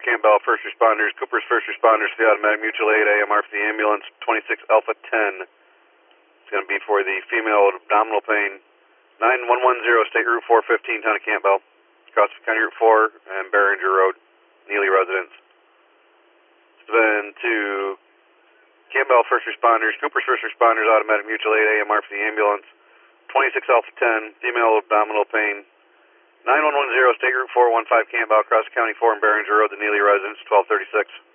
Campbell, first responders, Cooper's first responders for the automatic mutual aid, AMR for the ambulance, 26 Alpha 10. It's going to be for the female with abdominal pain. 9110 State Route 415, Town of Campbell. Cross County Route 4 and Behringer Road, Neely residence. It's been to Campbell first responders, Cooper's first responders, automatic mutual aid, AMR for the ambulance, 26 Alpha 10, female with abdominal pain. 9110 State Route 415 Campbell, Cross County 4 and Behringer Road, the Neely residence, 1236.